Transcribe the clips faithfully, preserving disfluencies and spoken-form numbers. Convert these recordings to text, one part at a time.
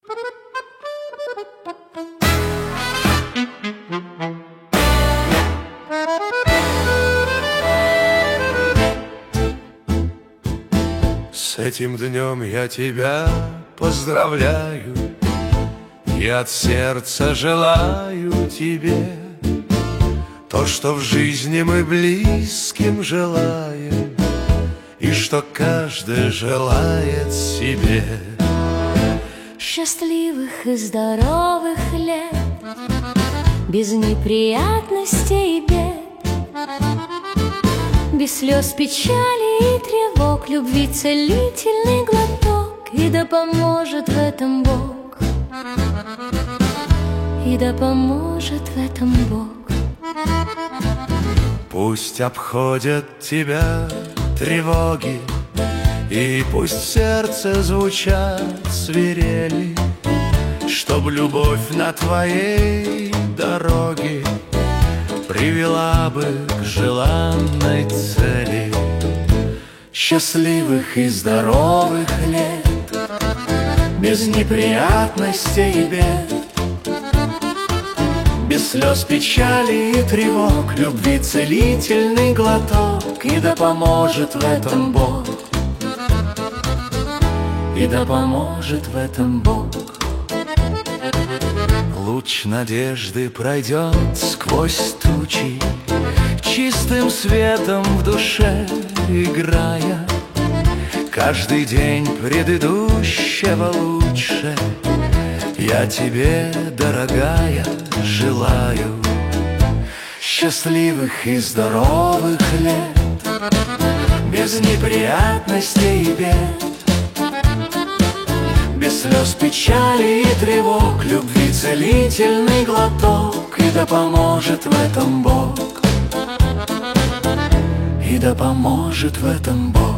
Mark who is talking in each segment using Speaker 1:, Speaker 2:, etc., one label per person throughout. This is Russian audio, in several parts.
Speaker 1: С этим днем я тебя поздравляю и от сердца желаю тебе то, что в жизни мы близким желаем, и что каждый желает себе.
Speaker 2: Счастливых и здоровых лет, без неприятностей и бед, без слез, печали и тревог, любви целительный глоток. И да поможет в этом Бог, и да поможет в этом Бог.
Speaker 1: Пусть обходят тебя тревоги, и пусть в сердце звучат свирели, чтоб любовь на твоей дороге привела бы к желанной цели. Счастливых и здоровых лет, без неприятностей и бед, без слез, печали и тревог, любви целительный глоток. И да поможет в этом Бог, и да поможет в этом Бог. Луч надежды пройдет сквозь тучи, чистым светом в душе играя. Каждый день предыдущего лучше я тебе, дорогая, желаю. Счастливых и здоровых лет, без неприятностей и бед, без слез, печали и тревог, любви целительный глоток. И да поможет в этом Бог, и да поможет в этом Бог.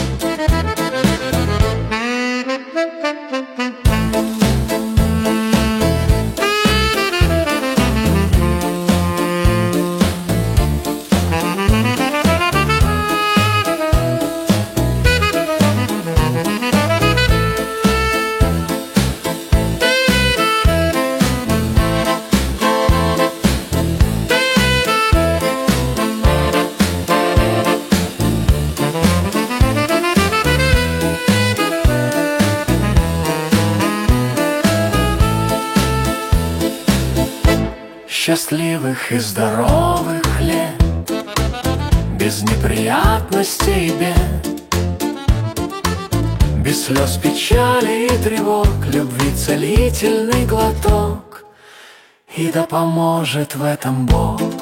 Speaker 1: Счастливых и здоровых лет, без неприятностей и бед, без слез, печали и тревог, любви целительный глоток. И да поможет в этом Бог,